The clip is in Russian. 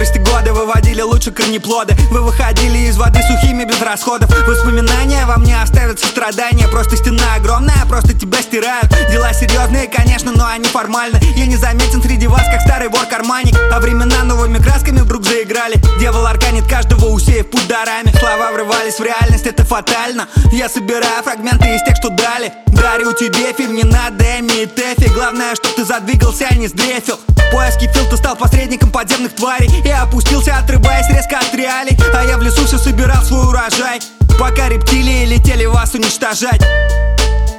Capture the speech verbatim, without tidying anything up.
старости годы выводили лучше корнеплоды. Вы выходили из воды сухими без расходов. Воспоминания во мне оставят сострадание. Просто стена огромная, просто тебя стирают. Дела серьезные, конечно, но они формальны. Я не заметен среди вас, как старый вор-карманник. А времена новыми красками вдруг заиграли. Дьявол арканит каждого, усеяв путь дарами. Слова врывались в реальность, это фатально. Я собираю фрагменты из тех, что дали. Дарю тебе фильм не на Дэми и Тэфи. Главное, чтоб ты задвигался, а не сдрефил. В поиске фил ты стал посредником подземных тварей. И опустился, отрываясь резко от реалий. А я в лесу все собирал свой урожай, пока рептилии летели вас уничтожать.